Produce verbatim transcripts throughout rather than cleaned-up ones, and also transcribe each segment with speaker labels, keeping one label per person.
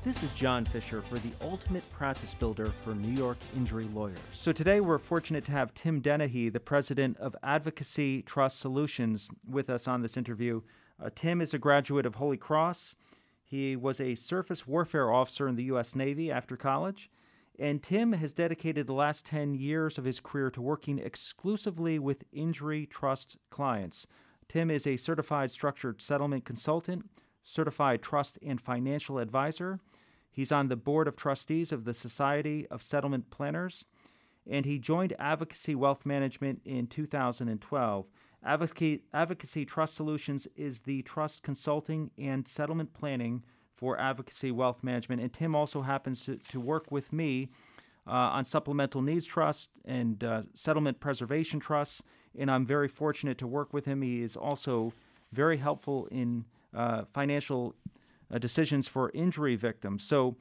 Speaker 1: This is John Fisher for the Ultimate Practice Builder for New York Injury Lawyers. So today we're fortunate to have Tim Dennehy, the president of Advocacy Trust Solutions, with us on this interview. Uh, Tim is a graduate of Holy Cross. He was a surface warfare officer in the U S Navy after college. And Tim has dedicated the last ten years of his career to working exclusively with injury trust clients. Tim is a certified structured settlement consultant, certified trust and financial advisor. He's on the board of trustees of the Society of Settlement Planners, and he joined Advocacy Wealth Management in two thousand twelve. Advocacy, Advocacy Trust Solutions is the trust consulting and settlement planning for Advocacy Wealth Management, and Tim also happens to, to work with me uh, on supplemental needs trust and uh, settlement preservation trusts, and I'm very fortunate to work with him. He is also very helpful in uh, financial Uh, decisions for injury victims. So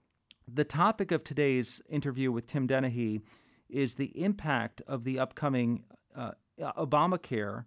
Speaker 1: the topic of today's interview with Tim Dennehy is the impact of the upcoming uh, Obamacare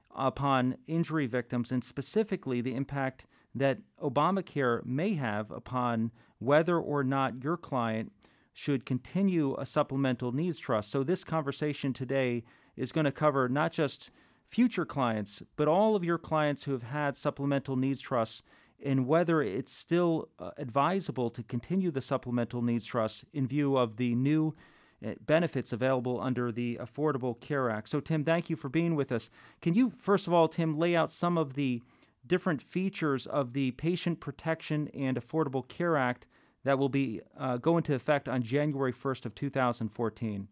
Speaker 1: upon injury victims, and specifically the impact that Obamacare may have upon whether or not your client should continue a supplemental needs trust. So this conversation today is going to cover not just future clients, but all of your clients who have had supplemental needs trusts, and whether it's still uh, advisable to continue the supplemental needs trust in view of the new uh, benefits available under the Affordable Care Act. So, Tim, thank you for being with us. Can you, first of all, Tim, lay out some of the different features of the Patient Protection and Affordable Care Act that will be uh, go into effect on January first of two thousand fourteen?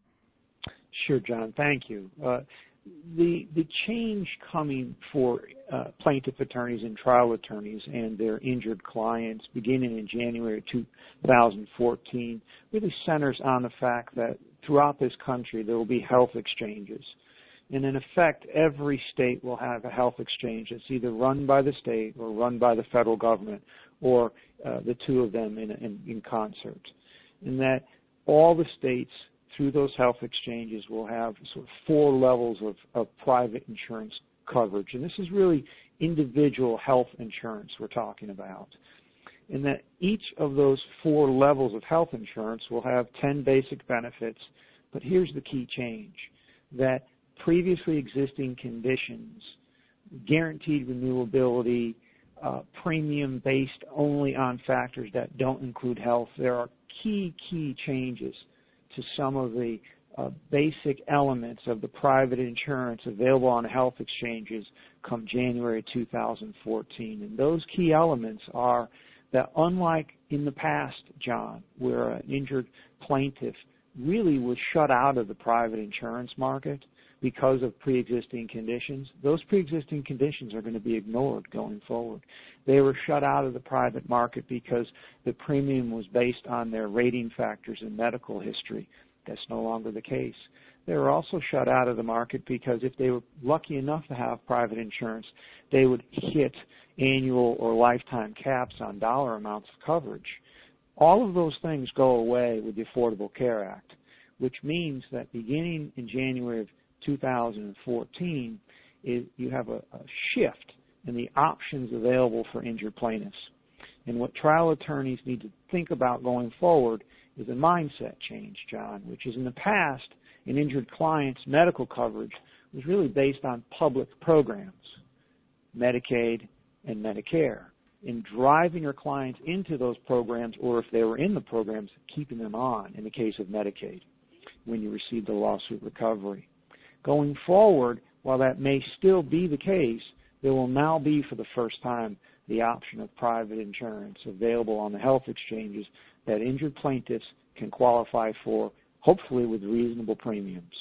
Speaker 2: Sure, John. Thank you. Uh, The the change coming for uh, plaintiff attorneys and trial attorneys and their injured clients beginning in January two thousand fourteen really centers on the fact that throughout this country there will be health exchanges. And in effect, every state will have a health exchange that's either run by the state or run by the federal government, or uh, the two of them in, in, in concert. And that all the states through those health exchanges will have sort of four levels of, of private insurance coverage. And this is really individual health insurance we're talking about. And that each of those four levels of health insurance will have ten basic benefits. But here's the key change, that previously existing conditions, guaranteed renewability, uh, premium based only on factors that don't include health, there are key, key changes to some of the uh, basic elements of the private insurance available on health exchanges come January two thousand fourteen. And those key elements are that, unlike in the past, John, where an injured plaintiff really was shut out of the private insurance market because of pre-existing conditions, those pre-existing conditions are going to be ignored going forward. They were shut out of the private market because the premium was based on their rating factors and medical history. That's no longer the case. They were also shut out of the market because if they were lucky enough to have private insurance, they would hit annual or lifetime caps on dollar amounts of coverage. All of those things go away with the Affordable Care Act, which means that beginning in January of two thousand fourteen, is you have a, a shift in the options available for injured plaintiffs. And what trial attorneys need to think about going forward is a mindset change, John, which is in the past, an injured client's medical coverage was really based on public programs, Medicaid and Medicare, in driving your clients into those programs, or if they were in the programs, keeping them on in the case of Medicaid when you received a lawsuit recovery. Going forward, while that may still be the case, there will now be for the first time the option of private insurance available on the health exchanges that injured plaintiffs can qualify for, hopefully with reasonable premiums.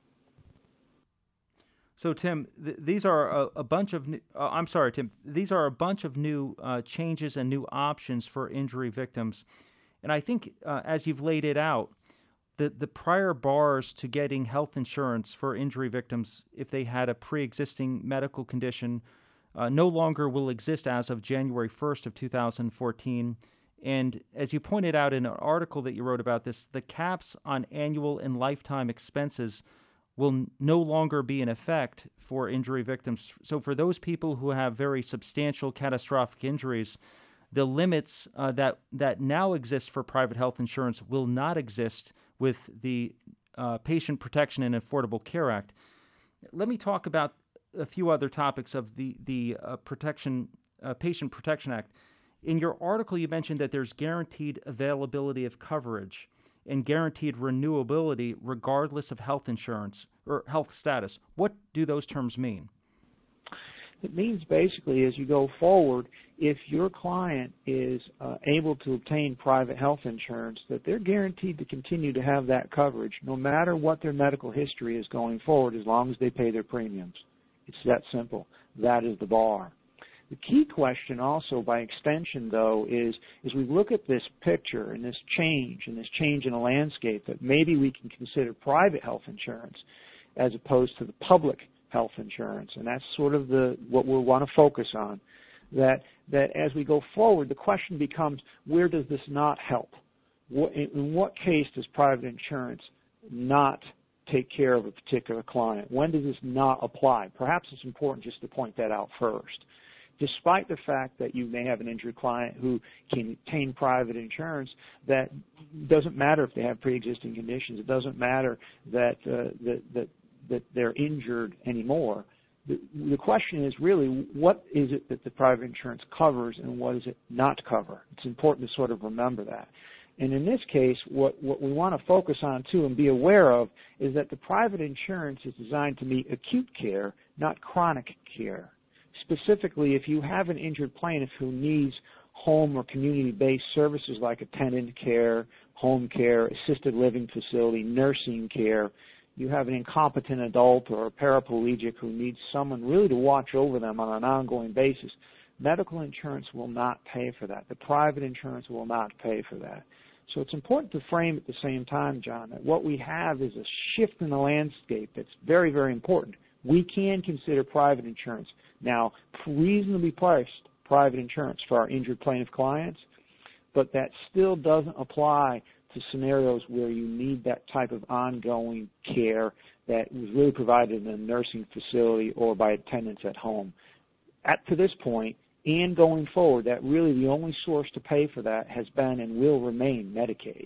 Speaker 1: So, Tim, th- these are a, a bunch of new, uh, I'm sorry, Tim, these are a bunch of new uh, changes and new options for injury victims. And I think uh, as you've laid it out, The, the prior bars to getting health insurance for injury victims, if they had a pre-existing medical condition, uh, no longer will exist as of January first of two thousand fourteen. And as you pointed out in an article that you wrote about this, the caps on annual and lifetime expenses will no longer be in effect for injury victims. So for those people who have very substantial catastrophic injuries, the limits uh, that that now exist for private health insurance will not exist with the uh, Patient Protection and Affordable Care Act. Let me talk about a few other topics of the the uh, Protection uh, Patient Protection Act. In your article, you mentioned that there's guaranteed availability of coverage and guaranteed renewability regardless of health insurance or health status. What do those terms mean?
Speaker 2: It means basically as you go forward, if your client is uh, able to obtain private health insurance, that they're guaranteed to continue to have that coverage no matter what their medical history is going forward, as long as they pay their premiums. It's that simple. That is the bar. The key question also, by extension, though, is as we look at this picture and this change and this change in the landscape, that maybe we can consider private health insurance as opposed to the public health insurance, and that's sort of the what we want to focus on. That that as we go forward, the question becomes, where does this not help? What, in what case does private insurance not take care of a particular client? When does this not apply? Perhaps it's important just to point that out first. Despite the fact that you may have an injured client who can obtain private insurance, that doesn't matter if they have pre-existing conditions. It doesn't matter that uh, that, that that they're injured anymore. The, the question is really, what is it that the private insurance covers and what does it not cover? It's important to sort of remember that. And in this case, what, what we want to focus on, too, and be aware of is that the private insurance is designed to meet acute care, not chronic care. Specifically, if you have an injured plaintiff who needs home or community-based services like attendant care, home care, assisted living facility, nursing care, you have an incompetent adult or a paraplegic who needs someone really to watch over them on an ongoing basis, medical insurance will not pay for that. The private insurance will not pay for that. So it's important to frame at the same time, John, that what we have is a shift in the landscape that's very, very important. We can consider private insurance. Now, reasonably priced private insurance for our injured plaintiff clients, but that still doesn't apply to scenarios where you need that type of ongoing care that was really provided in a nursing facility or by attendants at home. At to this point, and going forward, that really the only source to pay for that has been and will remain Medicaid.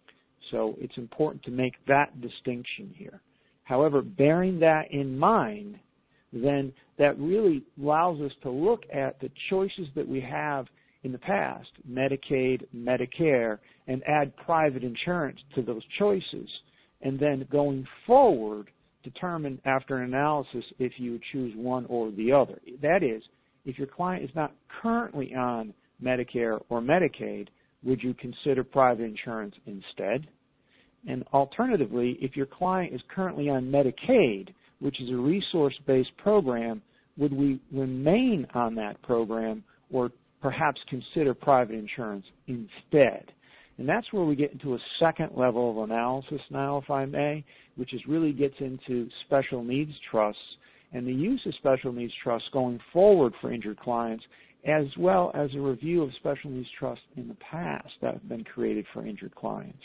Speaker 2: So it's important to make that distinction here. However, bearing that in mind, then that really allows us to look at the choices that we have in the past, Medicaid, Medicare, and add private insurance to those choices, and then going forward, determine after an analysis if you would choose one or the other. That is, if your client is not currently on Medicare or Medicaid, would you consider private insurance instead? And alternatively, if your client is currently on Medicaid, which is a resource-based program, would we remain on that program or perhaps consider private insurance instead? And that's where we get into a second level of analysis now, if I may, which is really gets into special needs trusts and the use of special needs trusts going forward for injured clients, as well as a review of special needs trusts in the past that have been created for injured clients.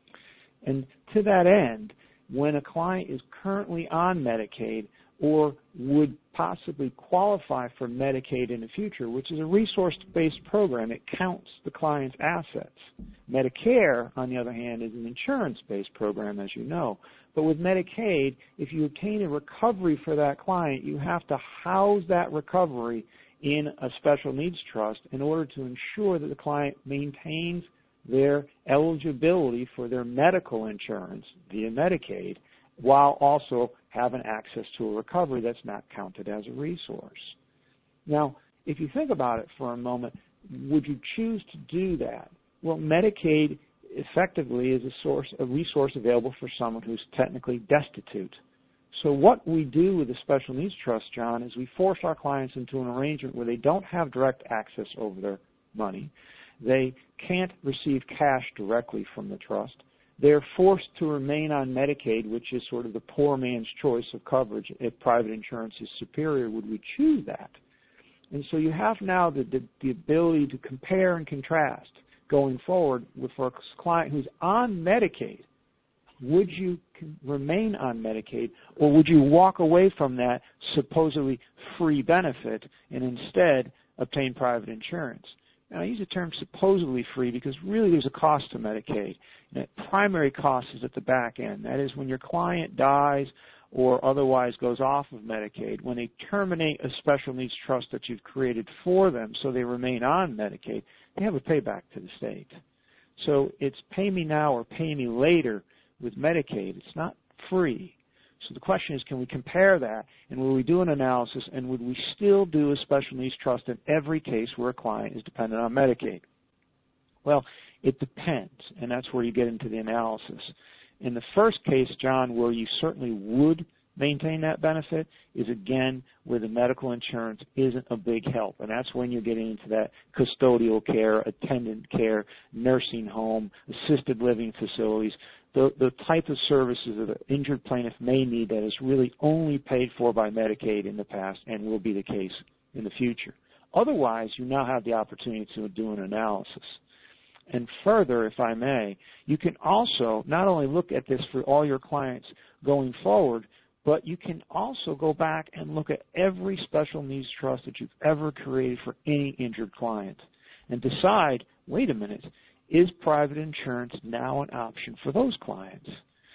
Speaker 2: And to that end, when a client is currently on Medicaid or would possibly qualify for Medicaid in the future, which is a resource-based program, it counts the client's assets. Medicare, on the other hand, is an insurance-based program, as you know. But with Medicaid, if you obtain a recovery for that client, you have to house that recovery in a special needs trust in order to ensure that the client maintains their eligibility for their medical insurance via Medicaid, while also having access to a recovery that's not counted as a resource. Now, if you think about it for a moment, would you choose to do that? Well, Medicaid effectively is a source, a resource available for someone who's technically destitute. So what we do with the Special Needs Trust, John, is we force our clients into an arrangement where they don't have direct access over their money. They can't receive cash directly from the trust. They're forced to remain on Medicaid, which is sort of the poor man's choice of coverage. If private insurance is superior, would we choose that? And so you have now the, the, the ability to compare and contrast going forward with for a client who's on Medicaid. Would you remain on Medicaid, or would you walk away from that supposedly free benefit and instead obtain private insurance? And I use the term supposedly free because really there's a cost to Medicaid. And that primary cost is at the back end. That is when your client dies or otherwise goes off of Medicaid, when they terminate a special needs trust that you've created for them so they remain on Medicaid, they have a payback to the state. So it's pay me now or pay me later with Medicaid. It's not free. So the question is, can we compare that, and will we do an analysis, and would we still do a special needs trust in every case where a client is dependent on Medicaid? Well, it depends, and that's where you get into the analysis. In the first case, John, where you certainly would maintain that benefit is, again, where the medical insurance isn't a big help, and that's when you're getting into that custodial care, attendant care, nursing home, assisted living facilities, the, the type of services that an injured plaintiff may need that is really only paid for by Medicaid in the past and will be the case in the future. Otherwise, you now have the opportunity to do an analysis. And further, if I may, you can also not only look at this for all your clients going forward, but you can also go back and look at every special needs trust that you've ever created for any injured client and decide, wait a minute, is private insurance now an option for those clients?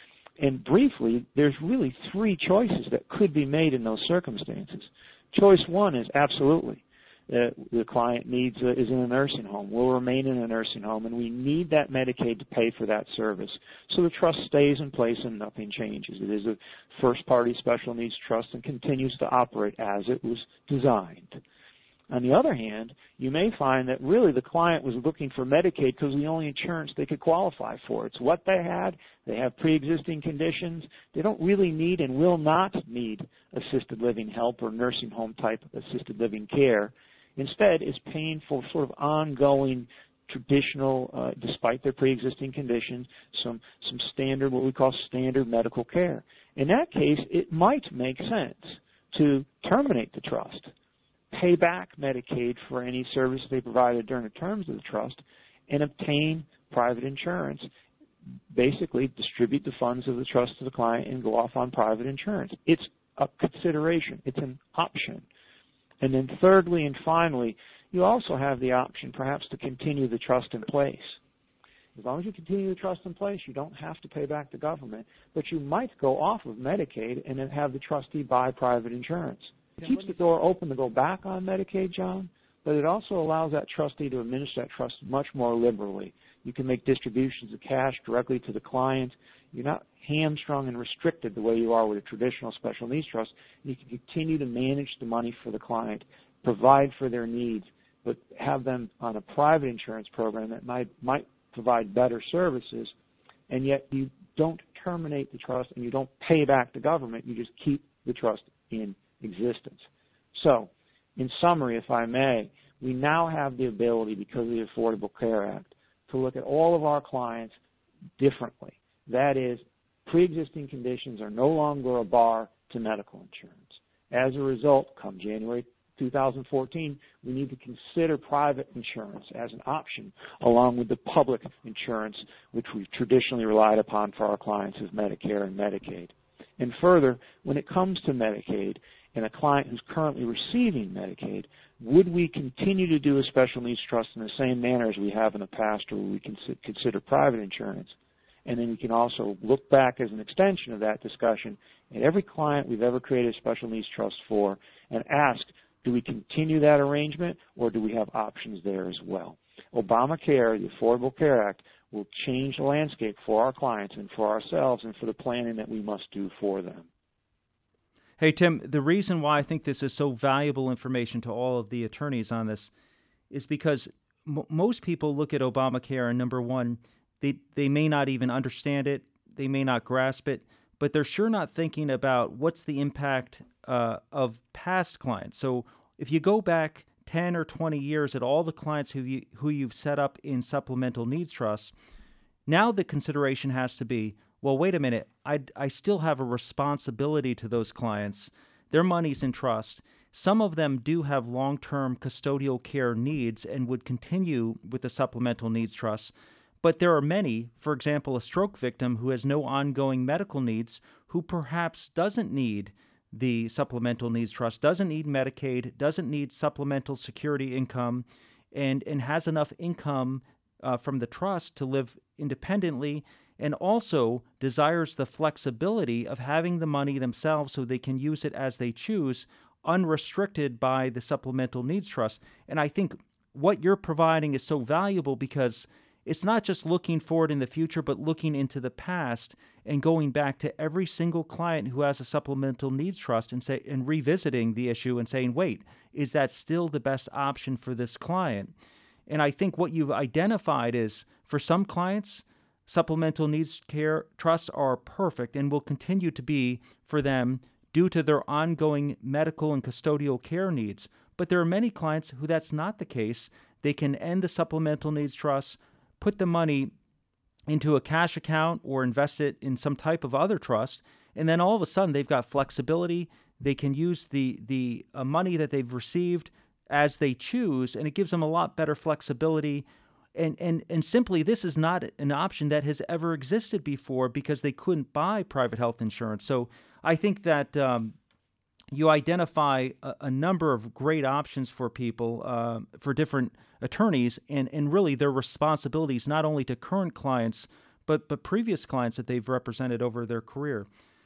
Speaker 2: And briefly, there's really three choices that could be made in those circumstances. Choice one is absolutely. Uh, the client needs uh, is in a nursing home, will remain in a nursing home, and we need that Medicaid to pay for that service. So the trust stays in place and nothing changes. It is a first-party special needs trust and continues to operate as it was designed. On the other hand, you may find that really the client was looking for Medicaid because the only insurance they could qualify for. It's what they had. They have pre-existing conditions. They don't really need and will not need assisted living help or nursing home type assisted living care. Instead, is paying for sort of ongoing, traditional, uh, despite their pre-existing conditions, some, some standard, what we call standard medical care. In that case, it might make sense to terminate the trust, pay back Medicaid for any service they provided during the terms of the trust, and obtain private insurance, basically distribute the funds of the trust to the client and go off on private insurance. It's a consideration. It's an option. And then thirdly and finally, you also have the option perhaps to continue the trust in place. As long as you continue the trust in place, you don't have to pay back the government, but you might go off of Medicaid and then have the trustee buy private insurance. It keeps the door open to go back on Medicaid, John, but it also allows that trustee to administer that trust much more liberally. You can make distributions of cash directly to the client. You're not hamstrung and restricted the way you are with a traditional special needs trust. You can continue to manage the money for the client, provide for their needs, but have them on a private insurance program that might, might provide better services, and yet you don't terminate the trust and you don't pay back the government. You just keep the trust in existence. So, in summary, if I may, we now have the ability, because of the Affordable Care Act, to look at all of our clients differently. That is, pre-existing conditions are no longer a bar to medical insurance. As a result, come January two thousand fourteen, we need to consider private insurance as an option along with the public insurance, which we've traditionally relied upon for our clients as Medicare and Medicaid. And further, when it comes to Medicaid and a client who's currently receiving Medicaid, would we continue to do a special needs trust in the same manner as we have in the past, or would we consider private insurance? And then we can also look back as an extension of that discussion at every client we've ever created a special needs trust for and ask, do we continue that arrangement or do we have options there as well? Obamacare, the Affordable Care Act, will change the landscape for our clients and for ourselves and for the planning that we must do for them.
Speaker 1: Hey, Tim, the reason why I think this is so valuable information to all of the attorneys on this is because m- most people look at Obamacare and, number one, They they may not even understand it, they may not grasp it, but they're sure not thinking about what's the impact uh, of past clients. So if you go back ten or twenty years at all the clients who, you, who you've set up in supplemental needs trusts, now the consideration has to be, well, wait a minute, I, I still have a responsibility to those clients. Their money's in trust. Some of them do have long-term custodial care needs and would continue with the supplemental needs trusts. But there are many, for example, a stroke victim who has no ongoing medical needs, who perhaps doesn't need the supplemental needs trust, doesn't need Medicaid, doesn't need supplemental security income, and, and has enough income uh, from the trust to live independently, and also desires the flexibility of having the money themselves so they can use it as they choose, unrestricted by the supplemental needs trust. And I think what you're providing is so valuable because it's not just looking forward in the future, but looking into the past and going back to every single client who has a supplemental needs trust and say and revisiting the issue and saying, wait, is that still the best option for this client? And I think what you've identified is for some clients, supplemental needs care trusts are perfect and will continue to be for them due to their ongoing medical and custodial care needs. But there are many clients who that's not the case. They can end the supplemental needs trust, put the money into a cash account or invest it in some type of other trust, and then all of a sudden they've got flexibility. They can use the, the uh, money that they've received as they choose, and it gives them a lot better flexibility. And, and, and simply, this is not an option that has ever existed before because they couldn't buy private health insurance. So I think that um, you identify a, a number of great options for people, uh, for different attorneys, and, and really their responsibilities not only to current clients, but, but previous clients that they've represented over their career.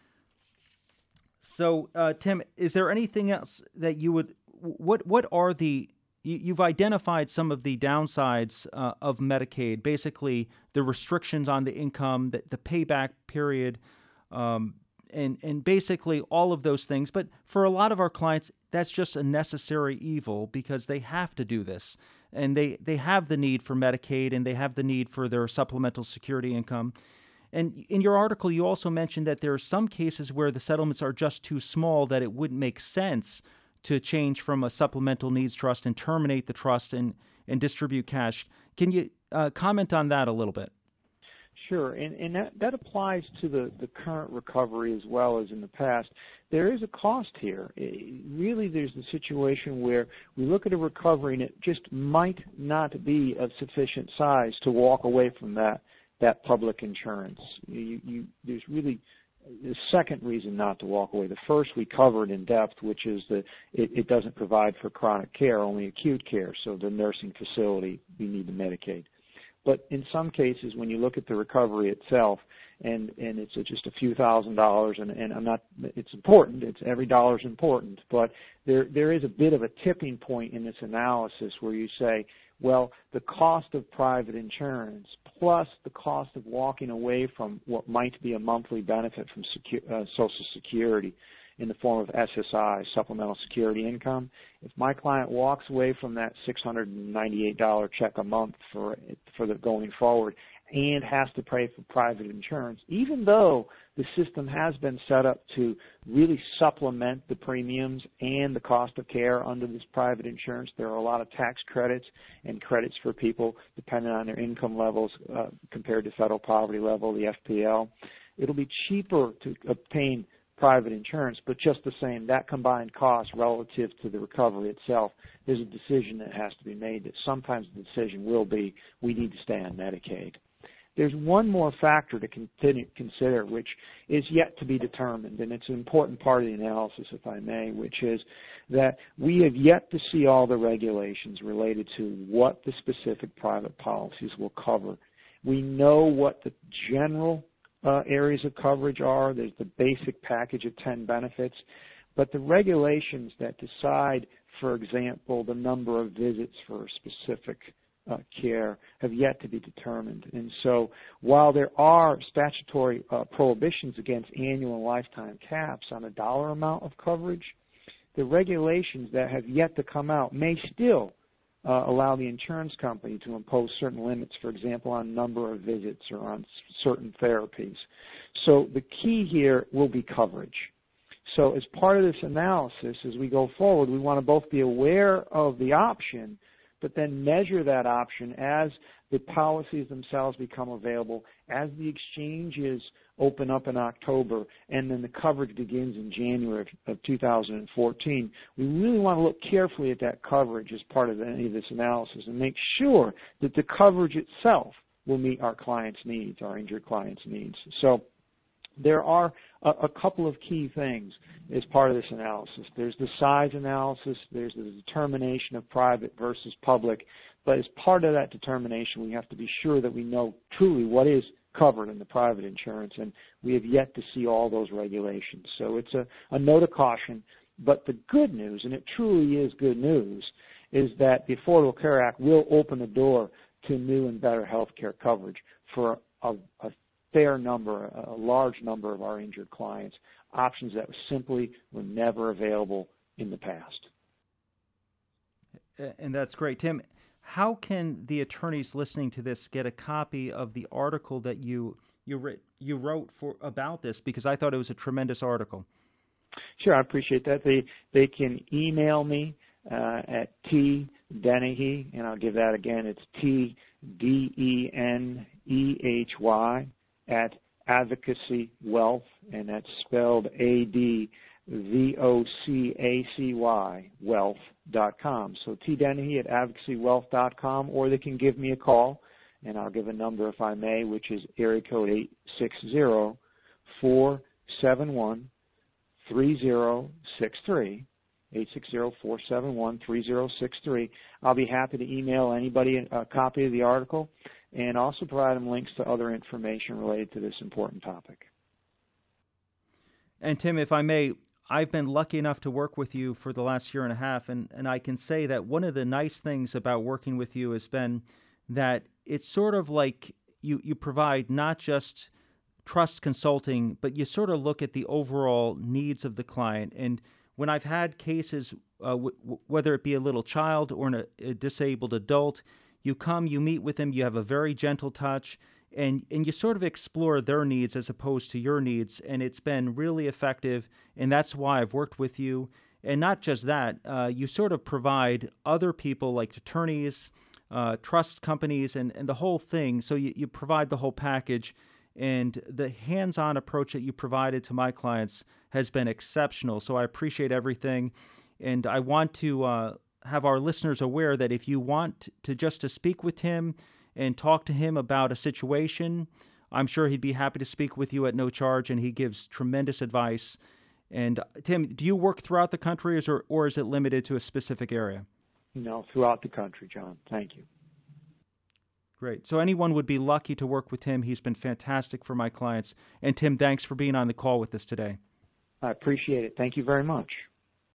Speaker 1: So, uh, Tim, is there anything else that you would, what what are the, you've identified some of the downsides uh, of Medicaid, basically the restrictions on the income, the, the payback period, um, and, and basically all of those things. But for a lot of our clients, that's just a necessary evil because they have to do this. And they, they have the need for Medicaid and they have the need for their supplemental security income. And in your article, you also mentioned that there are some cases where the settlements are just too small that it wouldn't make sense to change from a supplemental needs trust and terminate the trust and, and distribute cash. Can you uh, comment on that a little bit?
Speaker 2: Sure, and, and that, that applies to the, the current recovery as well as in the past. There is a cost here. It, really, there's the situation where we look at a recovery and it just might not be of sufficient size to walk away from that, that public insurance. You, you, there's really the second reason not to walk away. The first we covered in depth, which is that it, it doesn't provide for chronic care, only acute care. So the nursing facility, we need the Medicaid. But in some cases, when you look at the recovery itself, and, and it's just a few thousand dollars, and, and I'm not, it's important, it's every dollar is important, but there there is a bit of a tipping point in this analysis where you say, well, the cost of private insurance plus the cost of walking away from what might be a monthly benefit from secu- uh, Social Security in the form of S S I, supplemental security income. If my client walks away from that six hundred ninety-eight dollars check a month for for the going forward and has to pay for private insurance, even though the system has been set up to really supplement the premiums and the cost of care under this private insurance, there are a lot of tax credits and credits for people depending on their income levels uh, compared to federal poverty level, the F P L. It'll be cheaper to obtain private insurance, but just the same, that combined cost relative to the recovery itself, there's a decision that has to be made that sometimes the decision will be we need to stay on Medicaid. There's one more factor to continue, consider, which is yet to be determined, and it's an important part of the analysis, if I may, which is that we have yet to see all the regulations related to what the specific private policies will cover. We know what the general uh, areas of coverage are. There's the basic package of ten benefits, but the regulations that decide, for example, the number of visits for a specific Uh, care have yet to be determined. And so while there are statutory uh, prohibitions against annual and lifetime caps on a dollar amount of coverage, the regulations that have yet to come out may still uh, allow the insurance company to impose certain limits, for example, on number of visits or on s- certain therapies. So the key here will be coverage. So as part of this analysis, as we go forward, we want to both be aware of the option but then measure that option as the policies themselves become available, as the exchanges open up in October, and then the coverage begins in January of two thousand fourteen. We really want to look carefully at that coverage as part of any of this analysis and make sure that the coverage itself will meet our clients' needs, our injured clients' needs. So there are a, a couple of key things as part of this analysis. There's the size analysis, there's the determination of private versus public, But as part of that determination, we have to be sure that we know truly what is covered in the private insurance, and we have yet to see all those regulations. So it's a, a note of caution. But the good news, and it truly is good news, is that the Affordable Care Act will open the door to new and better health care coverage for a, a fair number, a large number of our injured clients, options that simply were never available in the past.
Speaker 1: And that's great. Tim, how can the attorneys listening to this get a copy of the article that you you, writ, you wrote for about this? Because I thought it was a tremendous article.
Speaker 2: Sure, I appreciate that. They they can email me uh, at T Dennehy, and I'll give that again. It's T D E N E H Y at Advocacy Wealth, and that's spelled A D V O C A C Y wealth dot com. So T Dennehy at advocacy wealth dot com, or they can give me a call, and I'll give a number if I may, which is area code eight six zero, four seven one, three zero six three, eight six zero, four seven one, three zero six three. I'll be happy to email anybody a copy of the article and also provide them links to other information related to this important topic.
Speaker 1: And Tim, if I may, I've been lucky enough to work with you for the last year and a half, and, and I can say that one of the nice things about working with you has been that it's sort of like you, you provide not just trust consulting, but you sort of look at the overall needs of the client. And when I've had cases, uh, w- w- whether it be a little child or an, a disabled adult, you come, you meet with them, you have a very gentle touch, and, and you sort of explore their needs as opposed to your needs, and it's been really effective, and that's why I've worked with you. And not just that, uh, you sort of provide other people like attorneys, uh, trust companies, and, and the whole thing, so you, you provide the whole package. And the hands-on approach that you provided to my clients has been exceptional. So I appreciate everything. And I want to uh, have our listeners aware that if you want to just to speak with him and talk to him about a situation, I'm sure he'd be happy to speak with you at no charge, and he gives tremendous advice. And Tim, do you work throughout the country, or, or is it limited to a specific area?
Speaker 2: No, throughout the country, John. Thank you.
Speaker 1: Great. So anyone would be lucky to work with Tim. He's been fantastic for my clients. And Tim, thanks for being on the call with us today.
Speaker 2: I appreciate it. Thank you very much.